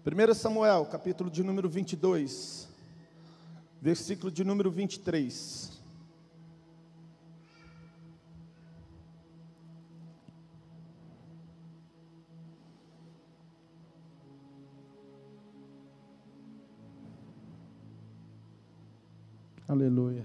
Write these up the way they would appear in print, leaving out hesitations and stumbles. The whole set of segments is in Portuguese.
1 Samuel, capítulo de número 22, versículo de número 23. Aleluia.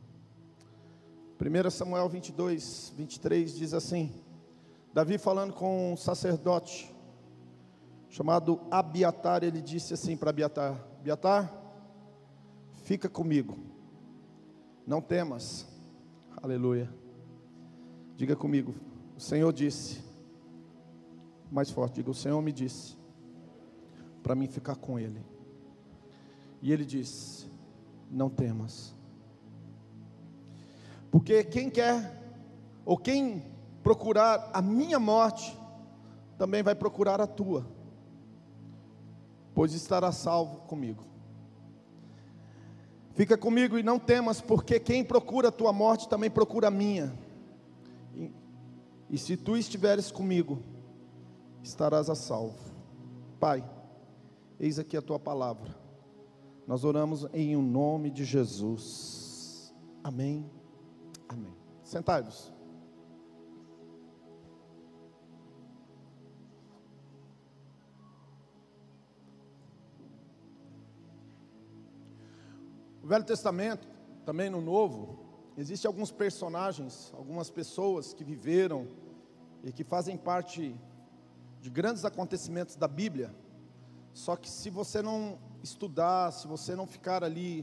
1 Samuel 22, 23 diz assim: Davi falando com um sacerdote chamado Abiatar, ele disse assim para Abiatar: Abiatar, fica comigo, não temas. Aleluia. Diga comigo: o Senhor disse, mais forte, diga: o Senhor me disse para mim ficar com ele. E ele disse: não temas, porque quem quer, ou quem procurar a minha morte, também vai procurar a tua, pois estará salvo comigo. Fica comigo e não temas, porque quem procura a tua morte, também procura a minha. E se tu estiveres comigo, estarás a salvo. Pai, eis aqui a tua palavra. Nós oramos em o nome de Jesus. Amém. Amém. Sentados. No Velho Testamento, também no Novo, existem alguns personagens, algumas pessoas que viveram e que fazem parte de grandes acontecimentos da Bíblia. Só que se você não estudar, se você não ficar ali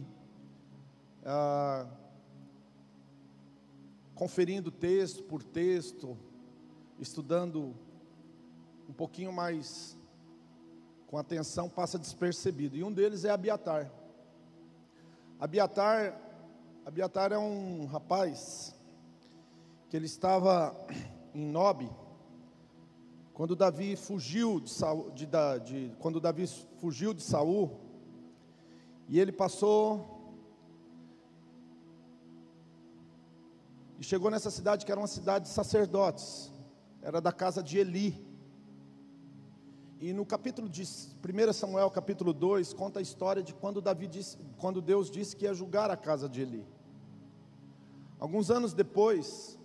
conferindo texto por texto, estudando um pouquinho mais com atenção, passa despercebido. E um deles é Abiatar. Abiatar é um rapaz que ele estava em Nob, quando Davi fugiu de Saul, e ele passou e chegou nessa cidade que era uma cidade de sacerdotes, era da casa de Eli. E no capítulo de 1 Samuel, capítulo 2, conta a história de quando Deus disse que ia julgar a casa de Eli. Alguns anos depois,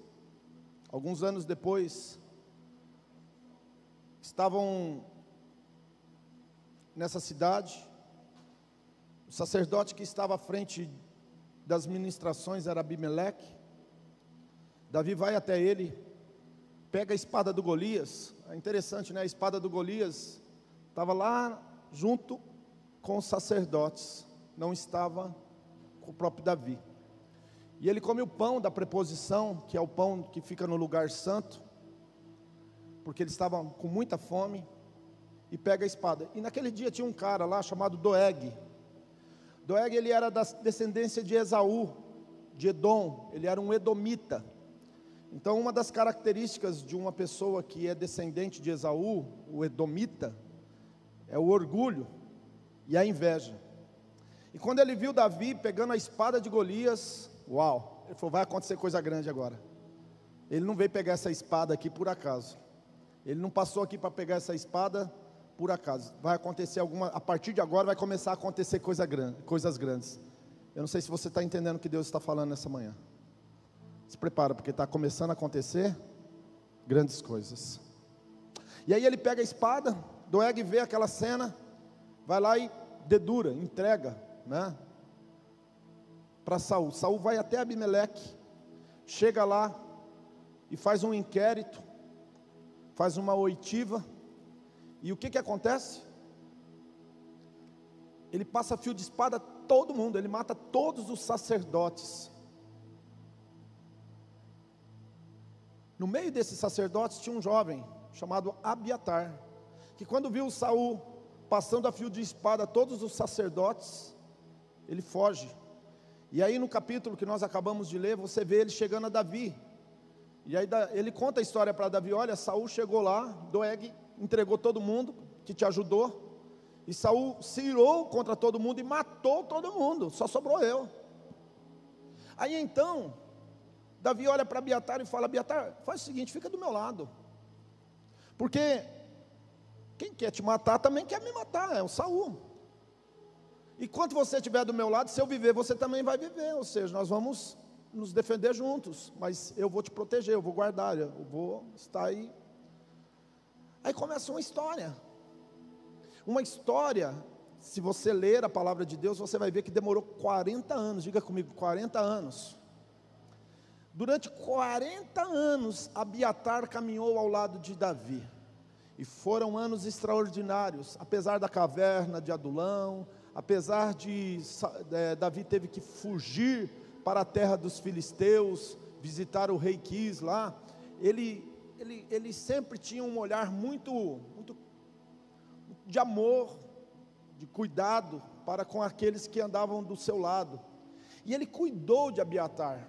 estavam nessa cidade. O sacerdote que estava à frente das ministrações era Abimeleque. Davi vai até ele, pega a espada do Golias. É interessante, né? A espada do Golias estava lá junto com os sacerdotes, não estava com o próprio Davi. E ele come o pão da preposição, que é o pão que fica no lugar santo, porque eles estavam com muita fome, e pega a espada. E naquele dia tinha um cara lá chamado Doeg. Doeg, ele era da descendência de Esaú, de Edom, ele era um edomita. Então uma das características de uma pessoa que é descendente de Esaú, o edomita, é o orgulho e a inveja. E quando ele viu Davi pegando a espada de Golias, uau, ele falou: vai acontecer coisa grande agora. Ele não veio pegar essa espada aqui por acaso. Ele não passou aqui para pegar essa espada por acaso. Vai acontecer a partir de agora vai começar a acontecer coisas grandes. Eu não sei se você está entendendo o que Deus está falando nessa manhã. Se prepara, porque está começando a acontecer grandes coisas. E aí ele pega a espada, Doeg vê aquela cena, vai lá e dedura, entrega, né, para Saul. Saul vai até Abimeleque, chega lá e faz um inquérito, faz uma oitiva. E o que acontece? Ele passa fio de espada a todo mundo, ele mata todos os sacerdotes. No meio desses sacerdotes tinha um jovem chamado Abiatar, que quando viu Saul passando a fio de espada a todos os sacerdotes, ele foge. E aí no capítulo que nós acabamos de ler, você vê ele chegando a Davi. E aí ele conta a história para Davi: olha, Saul chegou lá, Doeg entregou todo mundo que te ajudou, e Saul se irou contra todo mundo e matou todo mundo, só sobrou eu. Aí então Davi olha para Abiatar e fala: Abiatar, faz o seguinte, fica do meu lado, porque quem quer te matar também quer me matar, é o Saul. E quando você estiver do meu lado, se eu viver, você também vai viver, ou seja, nós vamos nos defender juntos, mas eu vou te proteger, eu vou guardar, eu vou estar aí. Aí começa uma história, se você ler a palavra de Deus, você vai ver que demorou 40 anos, diga comigo, 40 anos. Durante 40 anos, Abiatar caminhou ao lado de Davi, e foram anos extraordinários, apesar da caverna de Adulão, apesar de Davi teve que fugir para a terra dos filisteus, visitar o rei Quis lá, ele sempre tinha um olhar muito de amor, de cuidado para com aqueles que andavam do seu lado, e ele cuidou de Abiatar,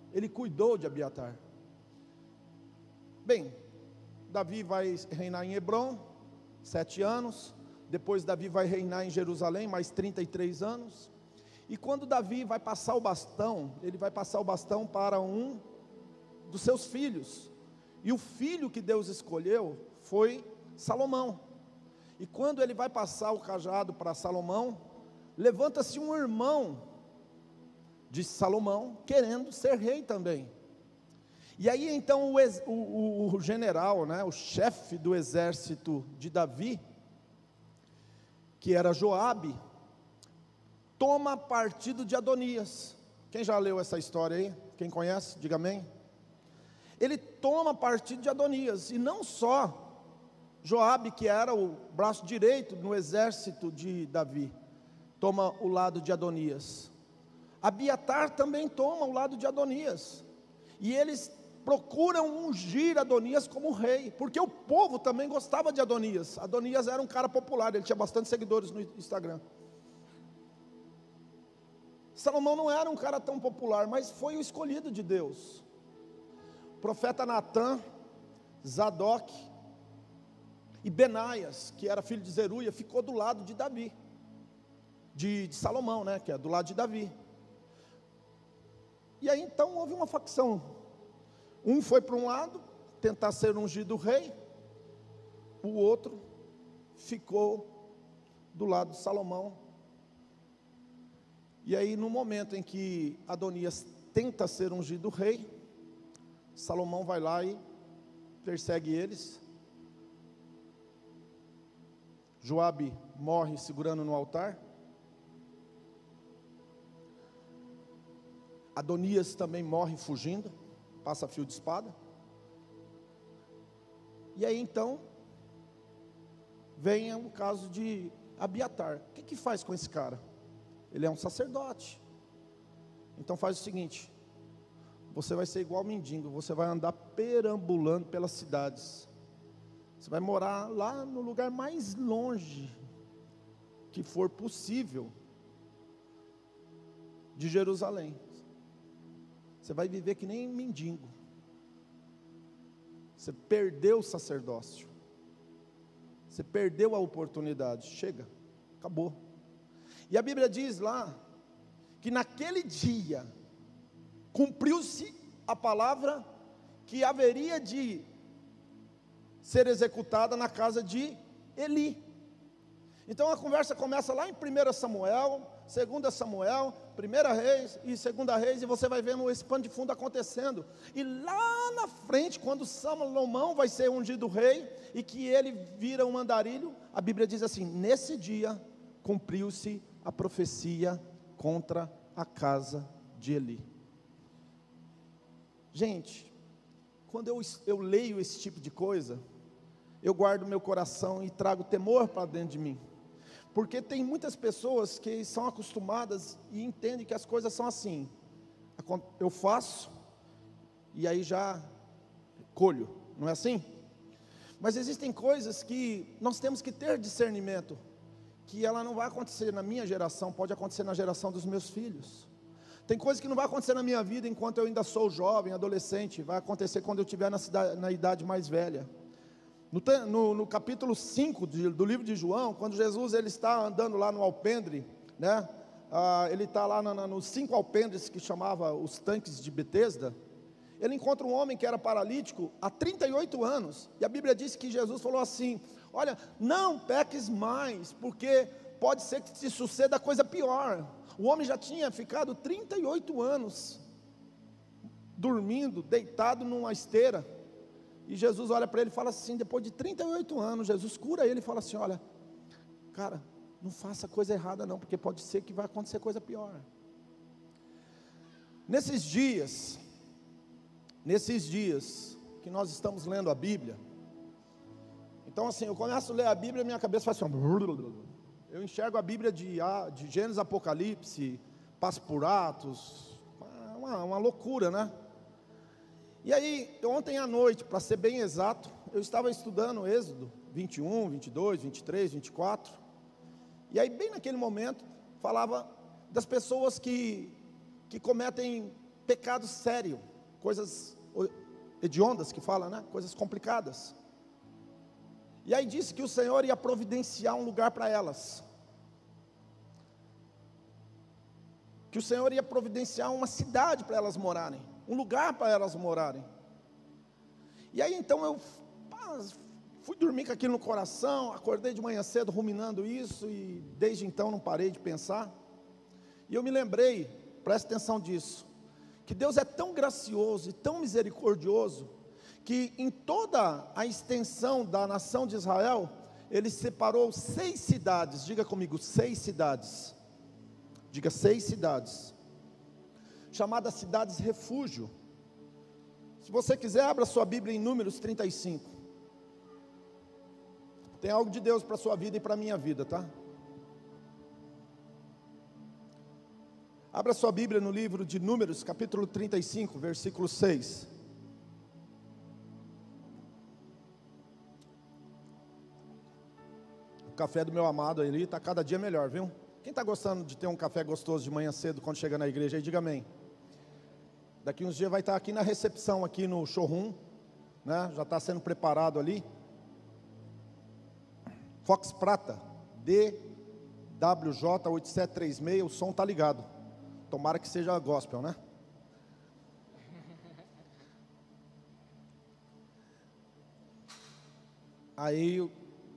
Bem, Davi vai reinar em Hebrom, 7 anos, depois Davi vai reinar em Jerusalém, mais 33 anos, e quando Davi vai passar o bastão, ele vai passar o bastão para um dos seus filhos, e o filho que Deus escolheu foi Salomão, e quando ele vai passar o cajado para Salomão, levanta-se um irmão de Salomão, querendo ser rei também, e aí então o general, né, o chefe do exército de Davi, que era Joabe, toma partido de Adonias. Quem já leu essa história aí? Quem conhece? Diga amém. Ele toma partido de Adonias, e não só Joabe, que era o braço direito no exército de Davi, toma o lado de Adonias, Abiatar também toma o lado de Adonias, e eles procuram ungir Adonias como rei, porque o povo também gostava de Adonias. Adonias era um cara popular, ele tinha bastante seguidores no Instagram. Salomão não era um cara tão popular, mas foi o escolhido de Deus. O profeta Natã, Zadok e Benaias, que era filho de Zeruia, ficou do lado de Davi, de Salomão, né, que é do lado de Davi. E aí então houve uma facção. Um foi para um lado, tentar ser ungido rei, o outro ficou do lado de Salomão. E aí no momento em que Adonias tenta ser ungido rei, Salomão vai lá e persegue eles. Joabe morre segurando no altar. Adonias também morre fugindo, passa fio de espada. E aí então vem o caso de Abiatar. O que faz com esse cara? Ele é um sacerdote. Então faz o seguinte: você vai ser igual mendigo, você vai andar perambulando pelas cidades, você vai morar lá no lugar mais longe que for possível de Jerusalém. Você vai viver que nem mendigo. Você perdeu o sacerdócio, você perdeu a oportunidade. Chega, acabou. E a Bíblia diz lá que naquele dia cumpriu-se a palavra que haveria de ser executada na casa de Eli. Então a conversa começa lá em 1 Samuel, 2 Samuel, 1 Reis e 2 Reis, e você vai vendo esse pano de fundo acontecendo. E lá na frente, quando Salomão vai ser ungido rei, e que ele vira um andarilho, a Bíblia diz assim: nesse dia cumpriu-se a profecia contra a casa de Eli. Gente, quando eu leio esse tipo de coisa, eu guardo meu coração e trago temor para dentro de mim, porque tem muitas pessoas que são acostumadas e entendem que as coisas são assim: eu faço e aí já colho, não é assim? Mas existem coisas que nós temos que ter discernimento, que ela não vai acontecer na minha geração, pode acontecer na geração dos meus filhos. Tem coisas que não vai acontecer na minha vida enquanto eu ainda sou jovem, adolescente, vai acontecer quando eu estiver na idade mais velha. No capítulo 5 do livro de João, quando Jesus ele está andando lá no alpendre, né? Ele está lá nos 5 alpendres que chamava os tanques de Betesda. ele encontra um homem que era paralítico há 38 anos, e a Bíblia diz que Jesus falou assim: olha, não peques mais, porque pode ser que te suceda coisa pior. O homem já tinha ficado 38 anos, dormindo, deitado numa esteira, e Jesus olha para ele e fala assim, depois de 38 anos, Jesus cura ele e fala assim: olha, cara, não faça coisa errada não, porque pode ser que vai acontecer coisa pior. Nesses dias que nós estamos lendo a Bíblia, então assim, eu começo a ler a Bíblia e minha cabeça faz assim, eu enxergo a Bíblia de Gênesis, Apocalipse, passo por Atos, uma loucura, né? E aí, ontem à noite, para ser bem exato, eu estava estudando Êxodo 21, 22, 23, 24, e aí bem naquele momento, falava das pessoas que cometem pecado sério, coisas hediondas que fala, né? Coisas complicadas. E aí disse que o Senhor ia providenciar um lugar para elas, que o Senhor ia providenciar uma cidade para elas morarem, um lugar para elas morarem. E aí então eu fui dormir com aquilo no coração, acordei de manhã cedo ruminando isso, e desde então não parei de pensar. E eu me lembrei, preste atenção disso, que Deus é tão gracioso e tão misericordioso, que em toda a extensão da nação de Israel, Ele separou 6 cidades, diga comigo, 6 cidades, diga 6 cidades, chamadas cidades refúgio. Se você quiser, abra sua Bíblia em Números 35, tem algo de Deus para a sua vida e para a minha vida, tá? Abra sua Bíblia no livro de Números, capítulo 35, versículo 6. O café do meu amado ali está cada dia melhor, viu? Quem está gostando de ter um café gostoso de manhã cedo, quando chega na igreja aí, diga amém. Daqui uns dias vai estar aqui na recepção, aqui no showroom, né? Já está sendo preparado ali. Fox Prata, DWJ8736, o som está ligado. Tomara que seja gospel, né? Aí,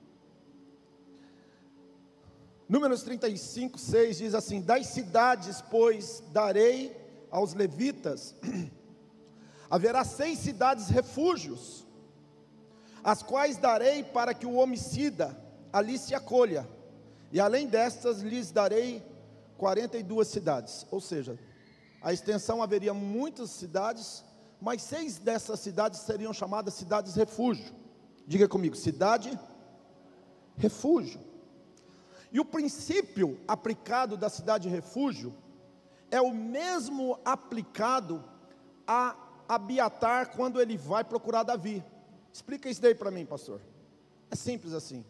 Números 35, 6 diz assim: das cidades, pois, darei aos levitas, haverá 6 cidades refúgios, as quais darei para que o homicida ali se acolha, e além destas lhes darei 42 cidades, ou seja, a extensão haveria muitas cidades, mas 6 dessas cidades seriam chamadas cidades refúgio. Diga comigo, cidade refúgio. E o princípio aplicado da cidade refúgio é o mesmo aplicado a Abiatar quando ele vai procurar Davi. Explica isso daí para mim, pastor. É simples assim.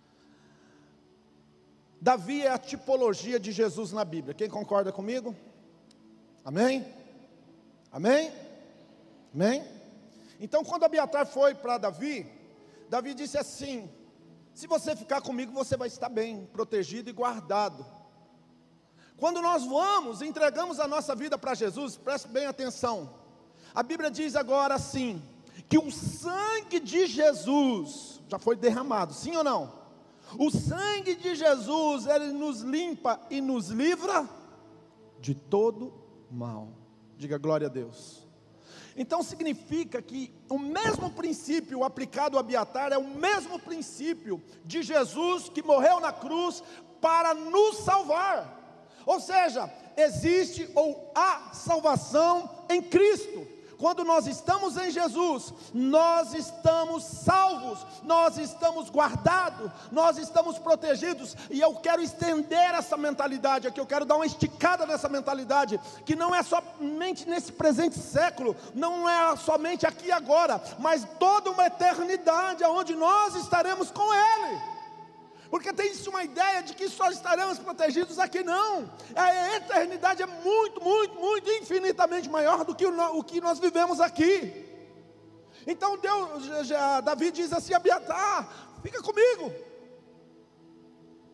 Davi é a tipologia de Jesus na Bíblia. Quem concorda comigo? Amém? Amém? Amém? Então quando Abiatar foi para Davi, Davi disse assim: se você ficar comigo, você vai estar bem, protegido e guardado. Quando nós vamos, entregamos a nossa vida para Jesus, preste bem atenção. A Bíblia diz agora assim, que o sangue de Jesus já foi derramado, sim ou não? O sangue de Jesus, ele nos limpa e nos livra de todo mal. Diga glória a Deus. Então significa que o mesmo princípio aplicado a Abiatar é o mesmo princípio de Jesus que morreu na cruz para nos salvar. Ou seja, existe ou há salvação em Cristo. Quando nós estamos em Jesus, nós estamos salvos, nós estamos guardados, nós estamos protegidos. E eu quero estender essa mentalidade aqui, eu quero dar uma esticada nessa mentalidade, que não é somente nesse presente século, não é somente aqui e agora, mas toda uma eternidade, onde nós estaremos com Ele. Porque tem-se uma ideia de que só estaremos protegidos aqui, não. A eternidade é muito, muito, muito, infinitamente maior do que o que nós vivemos aqui. Então Davi diz assim: Abiatar, fica comigo.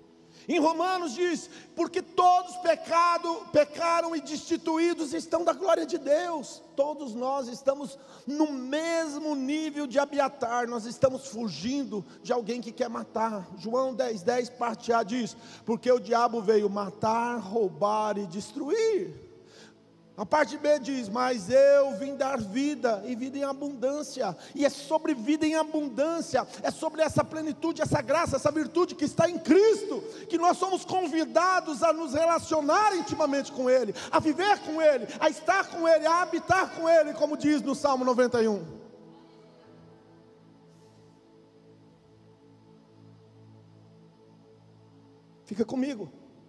Em Romanos diz, porque todos pecaram e destituídos estão da glória de Deus. Todos nós estamos no mesmo nível de Abiatar, nós estamos fugindo de alguém que quer matar. João 10:10 parte A diz, porque o diabo veio matar, roubar e destruir. A parte B diz, mas eu vim dar vida, e vida em abundância, e é sobre vida em abundância, é sobre essa plenitude, essa graça, essa virtude que está em Cristo, que nós somos convidados a nos relacionar intimamente com Ele, a viver com Ele, a estar com Ele, a habitar com Ele, como diz no Salmo 91. Fica comigo.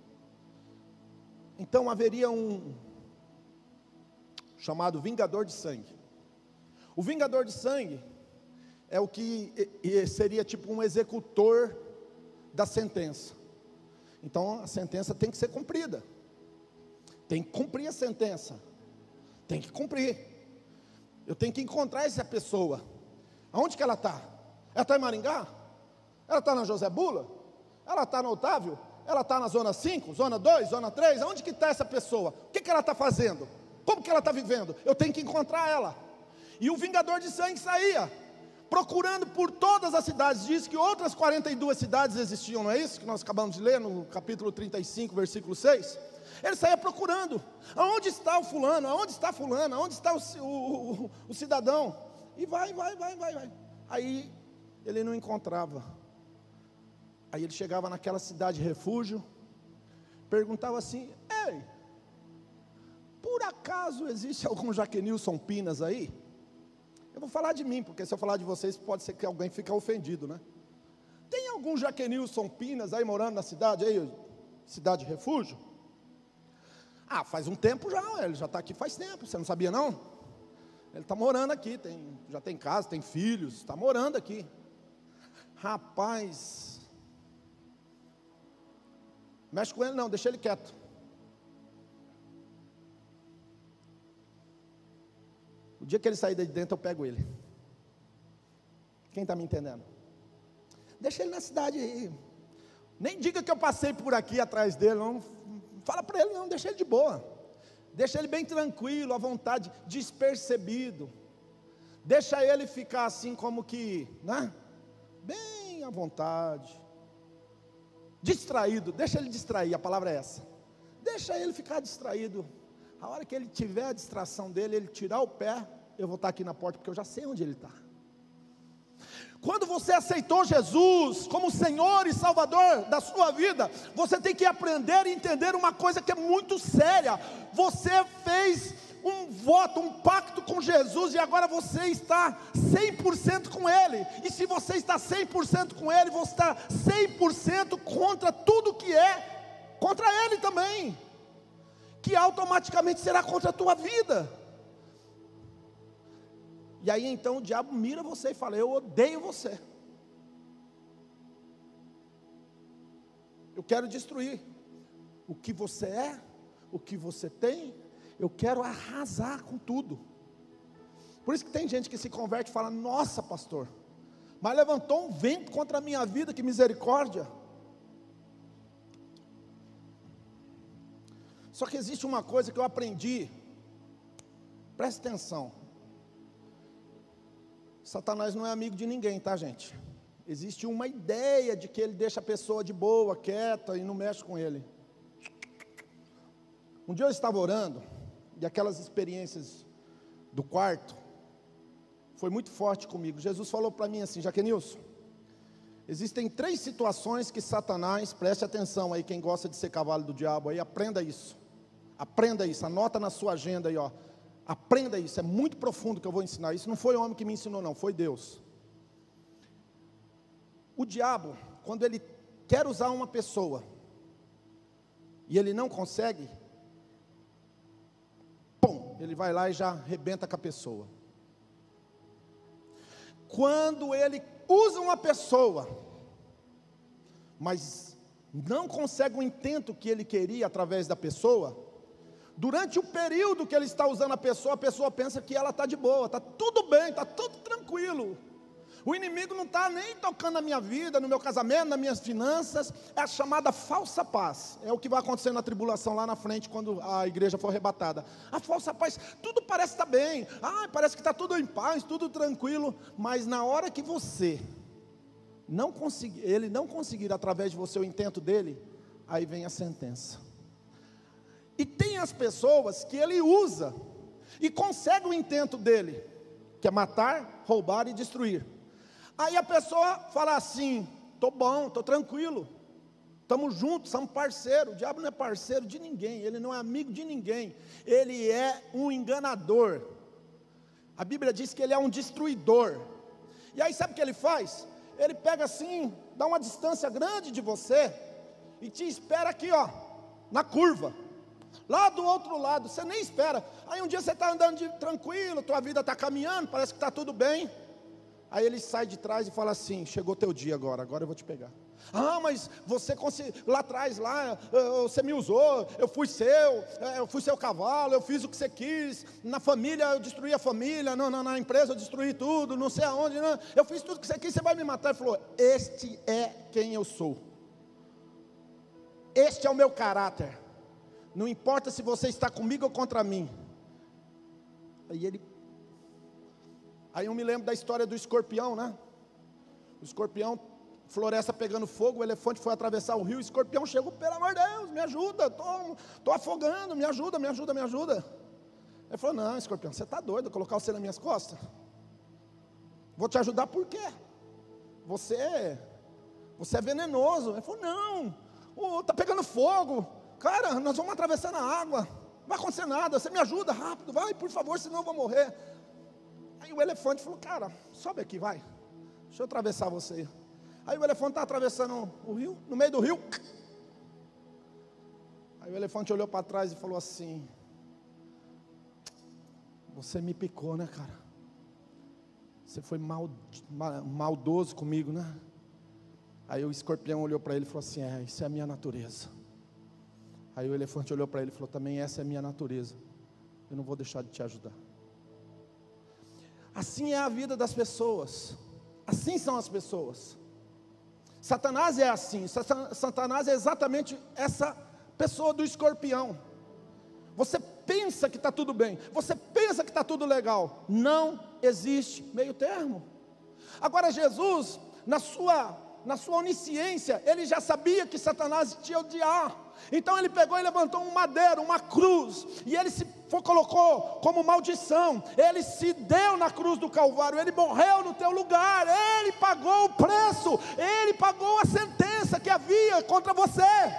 Então haveria um chamado vingador de sangue. O vingador de sangue é o que seria tipo um executor da sentença. Então a sentença tem que ser cumprida. Tem que cumprir a sentença. Tem que cumprir. Eu tenho que encontrar essa pessoa. Aonde que ela está? Ela está em Maringá? Ela está na José Bula? Ela está no Otávio? Ela está na zona 5, zona 2, zona 3? Aonde que está essa pessoa? O que ela está fazendo? Como que ela está vivendo? Eu tenho que encontrar ela. E o vingador de sangue saía, procurando por todas as cidades. Diz que outras 42 cidades existiam, não é isso? Que nós acabamos de ler no capítulo 35, versículo 6. Ele saía procurando. Aonde está o fulano? Aonde está a fulana? Aonde está o cidadão? E vai. Aí ele não encontrava. Aí ele chegava naquela cidade refúgio, perguntava assim, ei, por acaso existe algum Jaquenilson Pinas aí? Eu vou falar de mim, porque se eu falar de vocês, pode ser que alguém fique ofendido, né? Tem algum Jaquenilson Pinas aí morando na cidade, aí, cidade refúgio? Ah, faz um tempo já, ele já está aqui faz tempo, você não sabia não? Ele está morando aqui, já tem casa, tem filhos, está morando aqui. Rapaz, mexe com ele não, deixa ele quieto. O dia que ele sair de dentro, eu pego ele. Quem está me entendendo? Deixa ele na cidade aí. Nem diga que eu passei por aqui atrás dele, não fala para ele não, deixa ele de boa. Deixa ele bem tranquilo, à vontade, despercebido. Deixa ele ficar assim como que, né? Bem à vontade. Distraído, deixa ele distrair, a palavra é essa. Deixa ele ficar distraído. A hora que ele tiver a distração dele, ele tirar o pé, eu vou estar aqui na porta, porque eu já sei onde ele está. Quando você aceitou Jesus como Senhor e Salvador da sua vida, você tem que aprender e entender uma coisa que é muito séria. Você fez um voto, um pacto com Jesus, e agora você está 100% com Ele. E se você está 100% com Ele, você está 100% contra tudo que é contra Ele também, que automaticamente será contra a tua vida. E aí então o diabo mira você e fala, eu odeio você, eu quero destruir o que você é, o que você tem, eu quero arrasar com tudo. Por isso que tem gente que se converte e fala, nossa pastor, mas levantou um vento contra a minha vida, que misericórdia. Só que existe uma coisa que eu aprendi, preste atenção, Satanás não é amigo de ninguém, tá gente? Existe uma ideia de que ele deixa a pessoa de boa, quieta e não mexe com ele. Um dia eu estava orando, e aquelas experiências do quarto, foi muito forte comigo. Jesus falou para mim assim, Jaquenilson, existem 3 situações que Satanás, preste atenção aí, quem gosta de ser cavalo do diabo aí, aprenda isso, anota na sua agenda aí, ó. Aprenda isso, é muito profundo que eu vou ensinar. Isso não foi o homem que me ensinou não, foi Deus. O diabo, quando ele quer usar uma pessoa, e ele não consegue, pum, ele vai lá e já arrebenta com a pessoa. Quando ele usa uma pessoa, mas não consegue o intento que ele queria através da pessoa, durante o período que ele está usando a pessoa pensa que ela está de boa, está tudo bem, está tudo tranquilo. O inimigo não está nem tocando na minha vida, no meu casamento, nas minhas finanças. É a chamada falsa paz. É o que vai acontecer na tribulação lá na frente, quando a igreja for arrebatada. A falsa paz, tudo parece estar bem. Parece que está tudo em paz, tudo tranquilo. Mas na hora que você ele não conseguir através de você o intento dele, aí vem a sentença. E tem as pessoas que ele usa e consegue o intento dele, que é matar, roubar e destruir. Aí a pessoa fala assim: estou bom, estou tranquilo, estamos juntos, somos parceiros. O diabo não é parceiro de ninguém, ele não é amigo de ninguém, ele é um enganador. A Bíblia diz que ele é um destruidor. E aí sabe o que ele faz? Ele pega assim, dá uma distância grande de você e te espera aqui, ó, na curva, lá do outro lado. Você nem espera. Aí um dia você está andando tranquilo, tua vida está caminhando, parece que está tudo bem. Aí ele sai de trás e fala assim: chegou teu dia agora eu vou te pegar. Mas você lá atrás, você me usou, eu fui seu cavalo, eu fiz o que você quis. Na família eu destruí a família, na empresa eu destruí tudo, não sei aonde, eu fiz tudo que você quis, você vai me matar. Ele falou: este é quem eu sou, este é o meu caráter, não importa se você está comigo ou contra mim. Aí eu me lembro da história do escorpião, né? O escorpião, floresta pegando fogo, o elefante foi atravessar o rio, o escorpião chegou: pelo amor de Deus, me ajuda, estou afogando, me ajuda. Ele falou: não, escorpião, você está doido, colocar você nas minhas costas? Vou te ajudar por quê? Você é venenoso. Ele falou: não, está pegando fogo, cara, nós vamos atravessar na água, não vai acontecer nada, você me ajuda rápido, vai, por favor, senão eu vou morrer. Aí o elefante falou: cara, sobe aqui, vai, deixa eu atravessar você. Aí o elefante está atravessando o rio, no meio do rio. Aí o elefante olhou para trás e falou assim: você me picou, né, cara? Você foi maldoso comigo, né? Aí o escorpião olhou para ele e falou assim: isso é a minha natureza. Aí o elefante olhou para ele e falou: também essa é a minha natureza, eu não vou deixar de te ajudar. Assim é a vida das pessoas, assim são as pessoas. Satanás é assim, Satanás é exatamente essa pessoa do escorpião. Você pensa que está tudo bem, você pensa que está tudo legal, não existe meio termo. Agora Jesus, na sua onisciência, ele já sabia que Satanás te odiar. Então ele pegou e levantou um madeiro, uma cruz, e ele colocou como maldição. Ele se deu na cruz do Calvário, ele morreu no teu lugar, ele pagou o preço, ele pagou a sentença que havia contra você.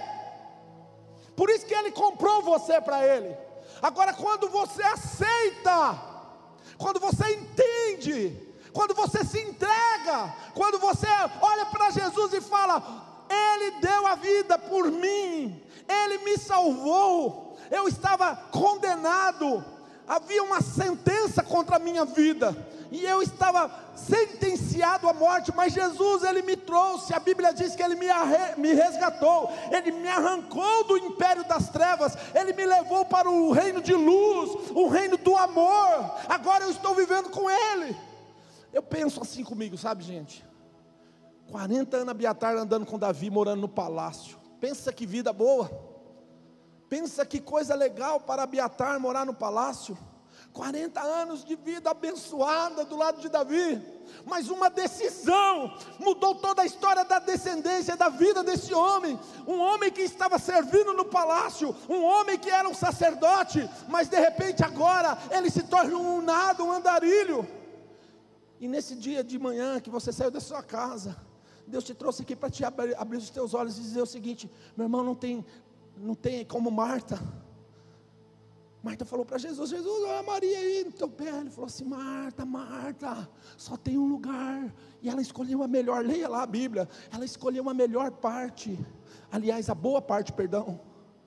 Por isso que ele comprou você para ele. Agora, quando você aceita, quando você entende, quando você se entrega, quando você olha para Jesus e fala: Ele deu a vida por mim, Ele me salvou, eu estava condenado, havia uma sentença contra a minha vida, e eu estava sentenciado à morte, mas Jesus, Ele me trouxe. A Bíblia diz que Ele me resgatou, Ele me arrancou do império das trevas, Ele me levou para o reino de luz, o reino do amor. Agora eu estou vivendo com Ele. Eu penso assim comigo, sabe, gente? 40 anos Abiatar andando com Davi, morando no palácio. Pensa que vida boa. Pensa que coisa legal para Abiatar morar no palácio. 40 anos de vida abençoada do lado de Davi. Mas uma decisão mudou toda a história da descendência, da vida desse homem. Um homem que estava servindo no palácio, um homem que era um sacerdote, mas de repente agora ele se torna um nada, um andarilho. E nesse dia de manhã que você saiu da sua casa, Deus te trouxe aqui para te abrir os teus olhos e dizer o seguinte: meu irmão, não tem como Marta. Marta falou para Jesus: Jesus, olha a Maria aí no teu pé. Ele falou assim: Marta, só tem um lugar. E ela escolheu a melhor, leia lá a Bíblia, ela escolheu a melhor parte, aliás, a boa parte, perdão.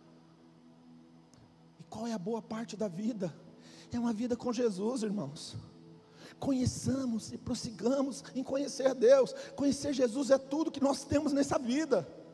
E qual é a boa parte da vida? É uma vida com Jesus, irmãos. Conheçamos e prossigamos em conhecer Deus. Conhecer Jesus é tudo que nós temos nessa vida.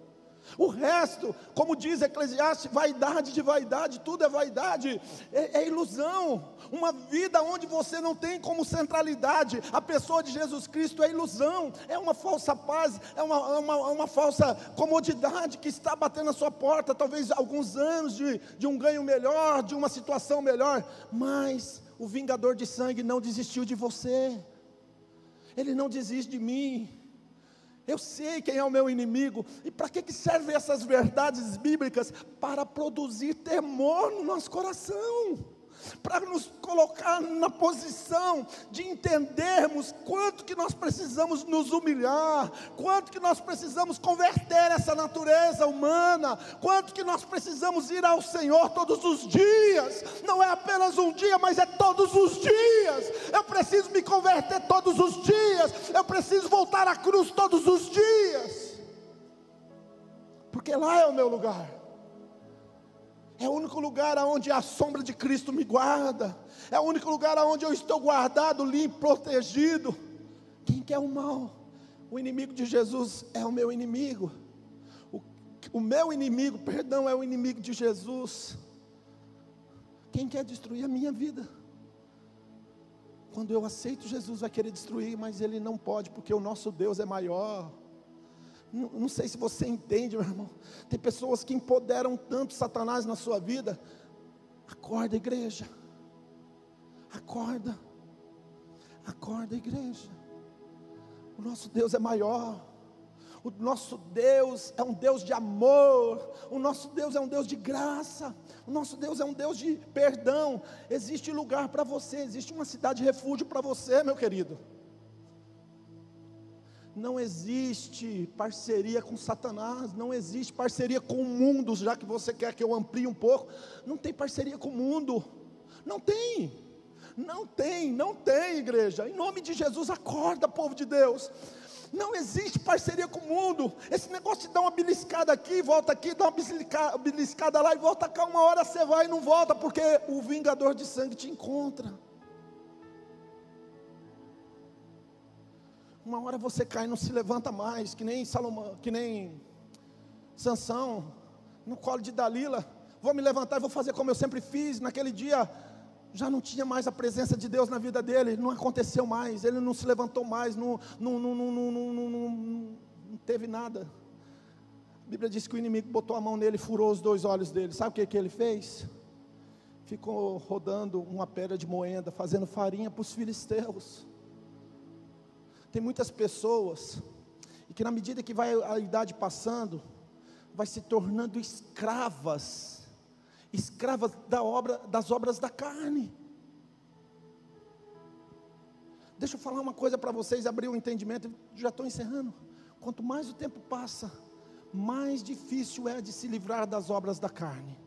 O resto, como diz Eclesiastes, vaidade de vaidade, tudo é vaidade, é ilusão. Uma vida onde você não tem como centralidade a pessoa de Jesus Cristo é ilusão, é uma falsa paz, é uma falsa comodidade que está batendo na sua porta, talvez alguns anos de um ganho melhor, de uma situação melhor, mas o vingador de sangue não desistiu de você, ele não desiste de mim. Eu sei quem é o meu inimigo. E para que servem essas verdades bíblicas? Para produzir temor no nosso coração, para nos colocar na posição de entendermos quanto que nós precisamos nos humilhar, quanto que nós precisamos converter essa natureza humana, quanto que nós precisamos ir ao Senhor todos os dias. Não é apenas um dia, mas é todos os dias. Eu preciso me converter todos os dias, eu preciso voltar à cruz todos os dias, porque lá é o meu lugar. É o único lugar onde a sombra de Cristo me guarda. É o único lugar onde eu estou guardado, limpo, protegido. Quem quer o mal? O inimigo de Jesus é o meu inimigo. O meu inimigo, perdão, é o inimigo de Jesus. Quem quer destruir a minha vida? Quando eu aceito Jesus, vai querer destruir, mas Ele não pode, porque o nosso Deus é maior. Não sei se você entende, meu irmão. Tem pessoas que empoderam tanto Satanás na sua vida. Acorda, igreja. Acorda. Acorda, igreja. O nosso Deus é maior. O nosso Deus é um Deus de amor. O nosso Deus é um Deus de graça. O nosso Deus é um Deus de perdão. Existe lugar para você. Existe uma cidade de refúgio para você, meu querido. Não existe parceria com Satanás, não existe parceria com o mundo, já que você quer que eu amplie um pouco. Não tem parceria com o mundo, não tem, igreja. Em nome de Jesus, acorda, povo de Deus. Não existe parceria com o mundo. Esse negócio de dar uma beliscada aqui, volta aqui, dá uma beliscada lá e volta cá, uma hora você vai e não volta, porque o vingador de sangue te encontra. Uma hora você cai e não se levanta mais, que nem Salomão, que nem Sansão, no colo de Dalila. Vou me levantar e vou fazer como eu sempre fiz. Naquele dia, já não tinha mais a presença de Deus na vida dele, não aconteceu mais, ele não se levantou mais, não teve nada. A Bíblia diz que o inimigo botou a mão nele e furou os 2 olhos dele. Sabe o que ele fez? Ficou rodando uma pedra de moenda, fazendo farinha para os filisteus. Tem muitas pessoas, e que na medida que vai a idade passando, vai se tornando escravas das obras da carne. Deixa eu falar uma coisa para vocês, abrir o entendimento, já estou encerrando. Quanto mais o tempo passa, mais difícil é de se livrar das obras da carne.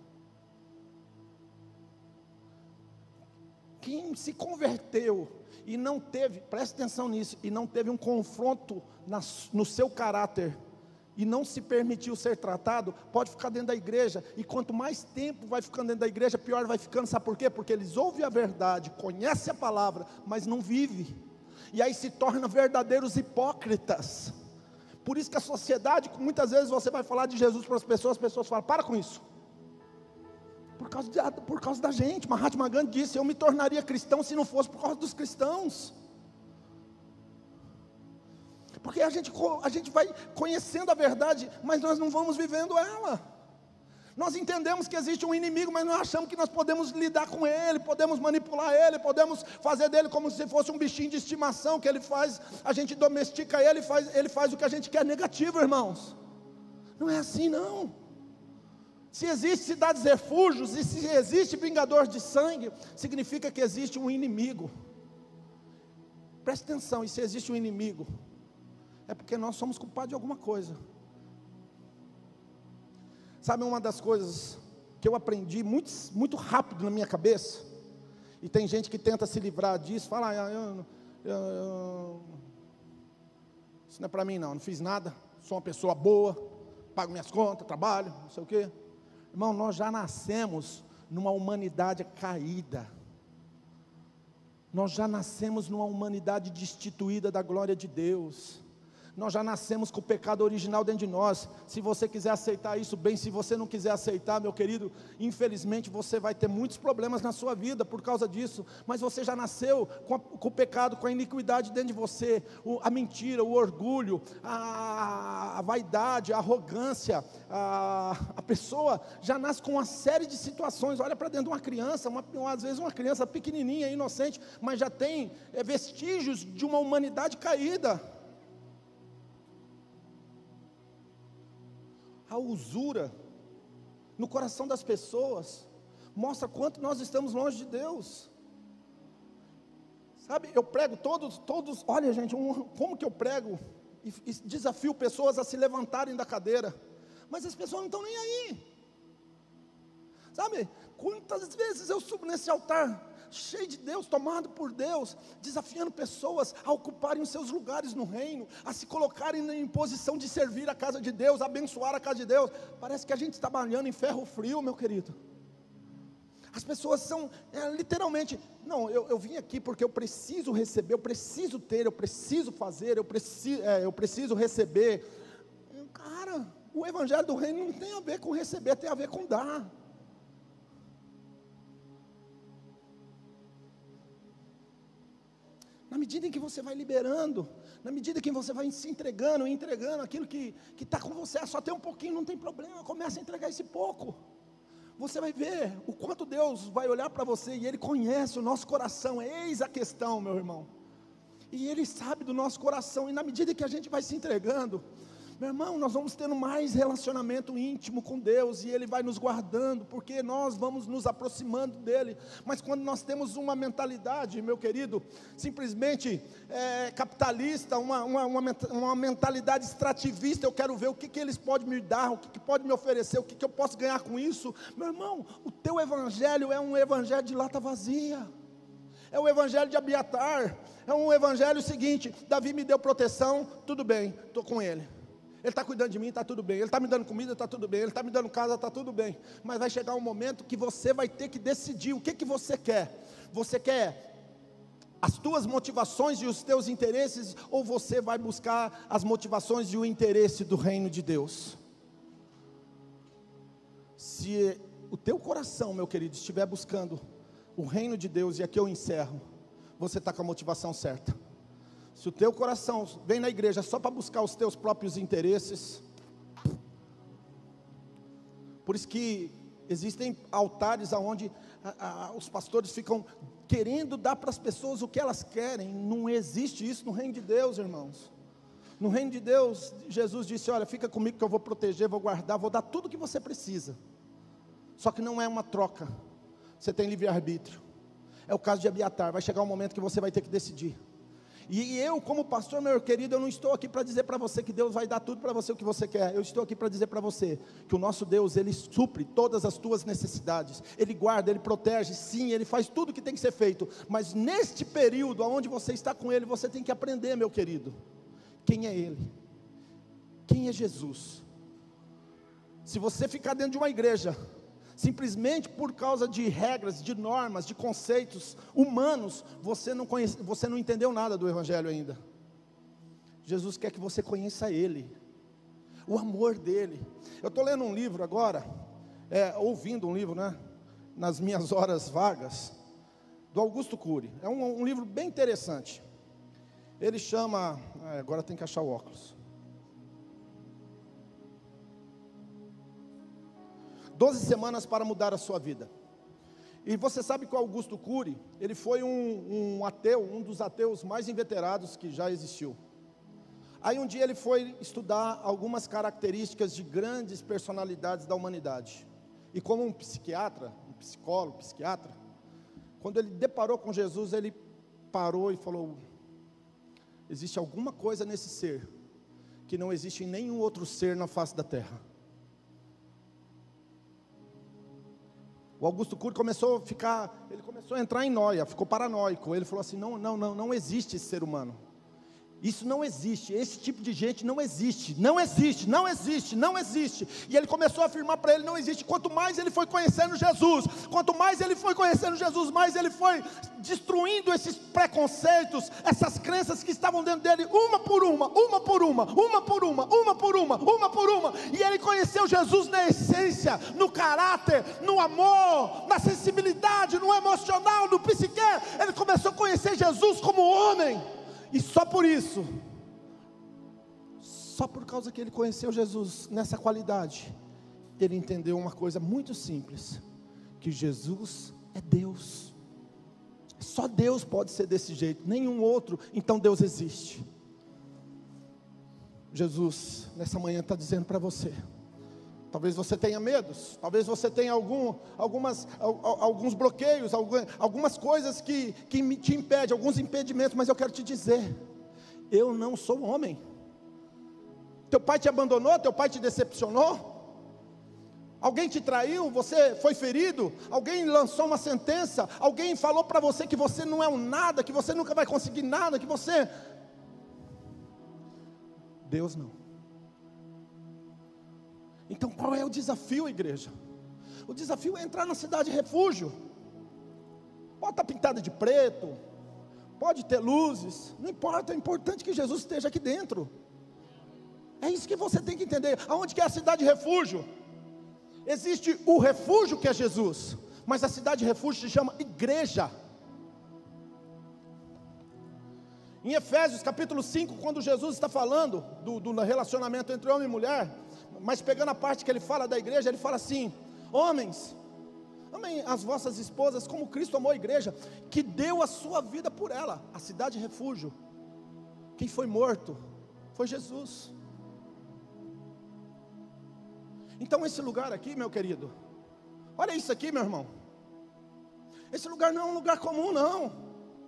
Quem se converteu e não teve, preste atenção nisso, e não teve um confronto no seu caráter, e não se permitiu ser tratado, pode ficar dentro da igreja, e quanto mais tempo vai ficando dentro da igreja, pior vai ficando. Sabe por quê? Porque eles ouvem a verdade, conhecem a palavra, mas não vivem, e aí se tornam verdadeiros hipócritas. Por isso que a sociedade, muitas vezes você vai falar de Jesus para as pessoas falam, para com isso, por causa da gente. Mahatma Gandhi disse, eu me tornaria cristão se não fosse por causa dos cristãos. Porque a gente vai conhecendo a verdade, mas nós não vamos vivendo ela. Nós entendemos que existe um inimigo, mas nós achamos que nós podemos lidar com ele, podemos manipular ele, podemos fazer dele como se fosse um bichinho de estimação, que ele faz, a gente domestica ele faz o que a gente quer. Negativo, irmãos. Não é assim não. Se existe cidades refúgios, e se existe vingador de sangue, significa que existe um inimigo. Preste atenção, e se existe um inimigo, é porque nós somos culpados de alguma coisa. Sabe uma das coisas que eu aprendi muito rápido na minha cabeça, e tem gente que tenta se livrar disso, fala, isso não é para mim não fiz nada, sou uma pessoa boa, pago minhas contas, trabalho, não sei o quê. Irmão, nós já nascemos numa humanidade caída. Nós já nascemos numa humanidade destituída da glória de Deus. Nós já nascemos com o pecado original dentro de nós. Se você quiser aceitar isso, bem. Se você não quiser aceitar, meu querido, infelizmente você vai ter muitos problemas na sua vida por causa disso. Mas você já nasceu com o pecado, com a iniquidade dentro de você. A mentira, o orgulho, a vaidade, a arrogância. A pessoa já nasce com uma série de situações. Olha para dentro de uma criança, às vezes uma criança pequenininha, inocente, mas já tem vestígios de uma humanidade caída. A usura no coração das pessoas mostra quanto nós estamos longe de Deus. Sabe, eu prego todos, olha gente, como que eu prego e desafio pessoas a se levantarem da cadeira, mas as pessoas não estão nem aí. Sabe, quantas vezes eu subo nesse altar, cheio de Deus, tomado por Deus, desafiando pessoas a ocuparem os seus lugares no reino, a se colocarem em posição de servir a casa de Deus, abençoar a casa de Deus. Parece que a gente está trabalhando em ferro frio, meu querido. As pessoas são, literalmente, não, eu vim aqui porque eu preciso receber, eu preciso ter, eu preciso fazer, eu preciso receber. Cara, o evangelho do reino não tem a ver com receber, tem a ver com dar. Na medida em que você vai liberando, na medida em que você vai se entregando aquilo que está com você, só tem um pouquinho, não tem problema, começa a entregar esse pouco. Você vai ver o quanto Deus vai olhar para você, e Ele conhece o nosso coração. Eis a questão, meu irmão, e Ele sabe do nosso coração, e na medida que a gente vai se entregando, meu irmão, nós vamos tendo mais relacionamento íntimo com Deus, e Ele vai nos guardando, porque nós vamos nos aproximando dEle. Mas quando nós temos uma mentalidade, meu querido, simplesmente capitalista, uma mentalidade extrativista, eu quero ver o que eles podem me dar, o que pode me oferecer, o que eu posso ganhar com isso. Meu irmão, o teu evangelho é um evangelho de lata vazia, é o evangelho de Abiatar, é um evangelho seguinte: Davi me deu proteção, tudo bem, estou com ele. Ele está cuidando de mim, está tudo bem. Ele está me dando comida, está tudo bem. Ele está me dando casa, está tudo bem. Mas vai chegar um momento que você vai ter que decidir o que você quer. Você quer as tuas motivações e os teus interesses, ou você vai buscar as motivações e o interesse do reino de Deus? Se o teu coração, meu querido, estiver buscando o reino de Deus, e aqui eu encerro, você está com a motivação certa. Se o teu coração vem na igreja só para buscar os teus próprios interesses, por isso que existem altares onde os pastores ficam querendo dar para as pessoas o que elas querem. Não existe isso no reino de Deus, irmãos. No reino de Deus, Jesus disse: olha, fica comigo que eu vou proteger, vou guardar, vou dar tudo o que você precisa. Só que não é uma troca, você tem livre-arbítrio. É o caso de Abiatar. Vai chegar um momento que você vai ter que decidir. E eu, como pastor, meu querido, eu não estou aqui para dizer para você que Deus vai dar tudo para você o que você quer. Eu estou aqui para dizer para você que o nosso Deus, Ele supre todas as tuas necessidades. Ele guarda, Ele protege, sim, Ele faz tudo o que tem que ser feito. Mas neste período, onde você está com Ele, você tem que aprender, meu querido, quem é Ele, quem é Jesus. Se você ficar dentro de uma igreja simplesmente por causa de regras, de normas, de conceitos humanos, você não entendeu nada do evangelho ainda. Jesus quer que você conheça Ele, o amor dEle. Eu estou lendo um livro agora, ouvindo um livro, né, nas minhas horas vagas, do Augusto Cury. É um livro bem interessante. Ele chama, agora tem que achar o óculos, 12 semanas para mudar a sua vida. E você sabe que o Augusto Cury, ele foi um ateu, um dos ateus mais inveterados que já existiu. Aí um dia ele foi estudar algumas características de grandes personalidades da humanidade. E como um psiquiatra, um psicólogo, psiquiatra, quando ele deparou com Jesus, ele parou e falou: existe alguma coisa nesse ser que não existe em nenhum outro ser na face da terra. O Augusto Cury começou a entrar em nóia, ficou paranoico. Ele falou assim: não existe esse ser humano. Isso não existe, esse tipo de gente não existe, não existe, não existe, não existe. E ele começou a afirmar para ele: não existe. Quanto mais ele foi conhecendo Jesus, quanto mais ele foi conhecendo Jesus, mais ele foi destruindo esses preconceitos, essas crenças que estavam dentro dele, uma por uma, uma por uma, uma por uma, uma por uma, uma por uma. E ele conheceu Jesus na essência, no caráter, no amor, na sensibilidade, no emocional, no psique. Ele começou a conhecer Jesus como homem. E só por isso, só por causa que ele conheceu Jesus nessa qualidade, ele entendeu uma coisa muito simples: que Jesus é Deus. Só Deus pode ser desse jeito, nenhum outro. Então Deus existe. Jesus nessa manhã está dizendo para você: talvez você tenha medos, talvez você tenha alguns bloqueios, algumas coisas que te impedem, alguns impedimentos, mas eu quero te dizer: eu não sou homem. Teu pai te abandonou, teu pai te decepcionou, alguém te traiu, você foi ferido, alguém lançou uma sentença, alguém falou para você que você não é um nada, que você nunca vai conseguir nada, que você... Deus não. Então qual é o desafio, igreja? O desafio é entrar na cidade refúgio. Pode estar pintada de preto, pode ter luzes, não importa, é importante que Jesus esteja aqui dentro. É isso que você tem que entender. Aonde que é a cidade refúgio? Existe o refúgio, que é Jesus, mas a cidade refúgio se chama igreja. Em Efésios capítulo 5, quando Jesus está falando do relacionamento entre homem e mulher, mas pegando a parte que ele fala da igreja, ele fala assim: homens, amem as vossas esposas como Cristo amou a igreja, que deu a sua vida por ela. A cidade refúgio, quem foi morto foi Jesus. Então esse lugar aqui, meu querido, olha isso aqui, meu irmão, esse lugar não é um lugar comum, não.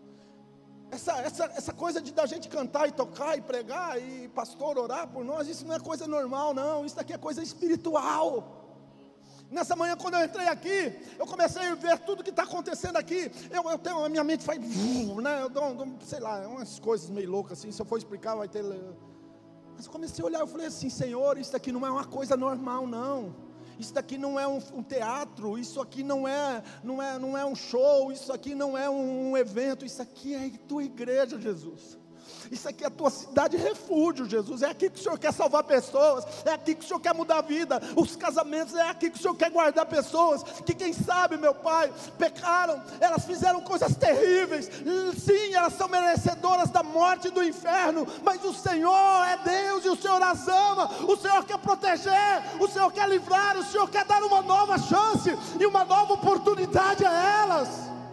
Essa coisa da gente cantar e tocar e pregar e pastor orar por nós, isso não é coisa normal, não. Isso daqui é coisa espiritual. Nessa manhã, quando eu entrei aqui, eu comecei a ver tudo que está acontecendo aqui. A minha mente faz, né? Eu dou, sei lá, umas coisas meio loucas assim. Se eu for explicar, vai ter... Mas eu comecei a olhar, eu falei assim: Senhor, isso daqui não é uma coisa normal, não. Isso daqui não é um teatro, isso aqui não é um show, isso aqui não é um evento, isso aqui é a tua igreja, Jesus. Isso aqui é a tua cidade refúgio, Jesus. É aqui que o Senhor quer salvar pessoas, é aqui que o Senhor quer mudar a vida. Os casamentos, é aqui que o Senhor quer guardar pessoas que, quem sabe, meu Pai, pecaram, elas fizeram coisas terríveis. Sim, elas são merecedoras da morte e do inferno, mas o Senhor é Deus e o Senhor as ama. O Senhor quer proteger, o Senhor quer livrar, o Senhor quer dar uma nova chance e uma nova oportunidade a elas.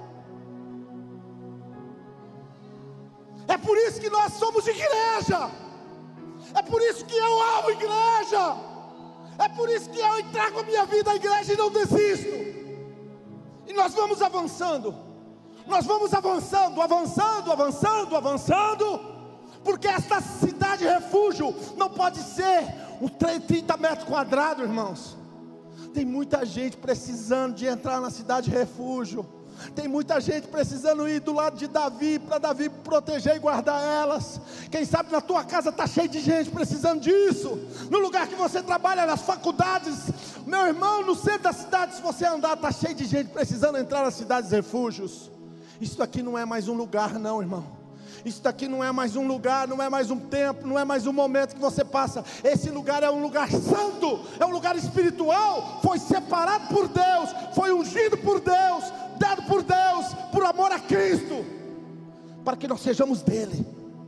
É por isso que nós somos igreja. É por isso que eu amo igreja. É por isso que eu entrego a minha vida à igreja e não desisto. E nós vamos avançando. Nós vamos avançando, avançando, avançando, avançando. Porque esta cidade refúgio não pode ser um 30 metros quadrados, irmãos. Tem muita gente precisando de entrar na cidade refúgio. Tem muita gente precisando ir do lado de Davi, para Davi proteger e guardar elas. Quem sabe na tua casa está cheio de gente precisando disso. No lugar que você trabalha, nas faculdades, meu irmão, no centro da cidade, se você andar, está cheio de gente precisando entrar nas cidades refúgios. Isso aqui não é mais um lugar, não, irmão. Isso daqui não é mais um lugar, não é mais um tempo, não é mais um momento que você passa. Esse lugar é um lugar santo, é um lugar espiritual. Foi separado por Deus, foi ungido por Deus, dado por Deus, por amor a Cristo, para que nós sejamos dele.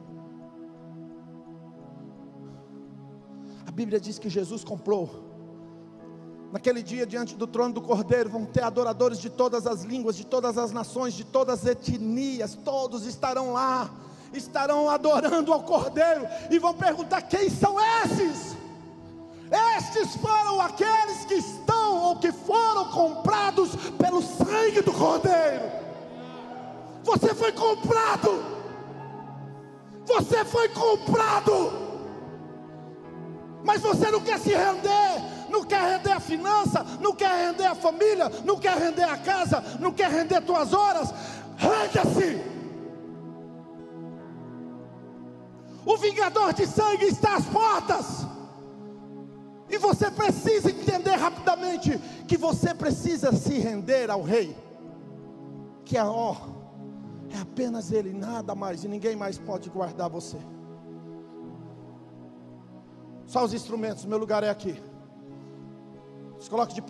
A Bíblia diz que Jesus comprou. Naquele dia, diante do trono do Cordeiro, vão ter adoradores de todas as línguas, de todas as nações, de todas as etnias. Todos estarão lá, estarão adorando ao Cordeiro, e vão perguntar: quem são esses? Estes foram aqueles que estão, ou que foram comprados pelo sangue do Cordeiro. Você foi comprado. Você foi comprado. Mas você não quer se render. Não quer render a finança, não quer render a família, não quer render a casa, não quer render tuas horas. Renda-se. O vingador de sangue está às portas. E você precisa entender rapidamente que você precisa se render ao rei, que é apenas ele, nada mais, e ninguém mais pode guardar você. Só os instrumentos, meu lugar é aqui. Se coloque de pé.